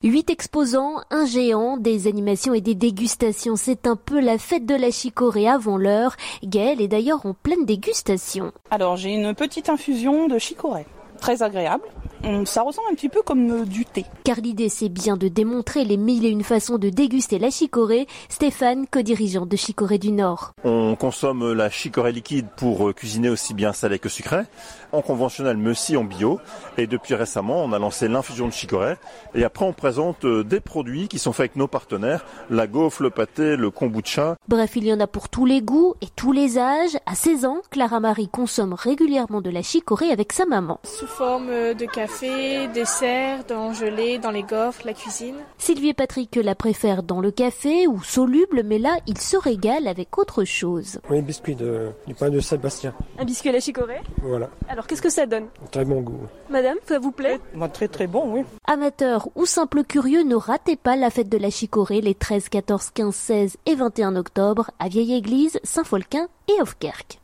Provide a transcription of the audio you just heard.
8 exposants, un géant, des animations et des dégustations. C'est un peu la fête de la chicorée avant l'heure. Gaëlle est d'ailleurs en pleine dégustation. Alors j'ai une petite infusion de chicorée, très agréable. Ça ressemble un petit peu comme du thé. Car l'idée c'est bien de démontrer les 1001 façons de déguster la chicorée. Stéphane, co-dirigeant de Chicorée du Nord. On consomme la chicorée liquide pour cuisiner aussi bien salé que sucré, en conventionnel mais aussi en bio. Et depuis récemment, on a lancé l'infusion de chicorée. Et après, on présente des produits qui sont faits avec nos partenaires, la gaufre, le pâté, le kombucha. Bref, il y en a pour tous les goûts et tous les âges. À 16 ans, Clara Marie consomme régulièrement de la chicorée avec sa maman. Sous forme de café, dessert, dans gelée, dans les gaufres, la cuisine. Sylvie et Patrick la préfèrent dans le café ou soluble, mais là, ils se régalent avec autre chose. Oui, biscuit du pain de Sébastien. Un biscuit à la chicorée ? Voilà. Alors, qu'est-ce que ça donne ? Très bon goût. Madame, ça vous plaît ? Très très bon, oui. Amateurs ou simples curieux, ne ratez pas la fête de la chicorée les 13, 14, 15, 16 et 21 octobre à Vieille Église, Saint-Folquin et Hofkerk.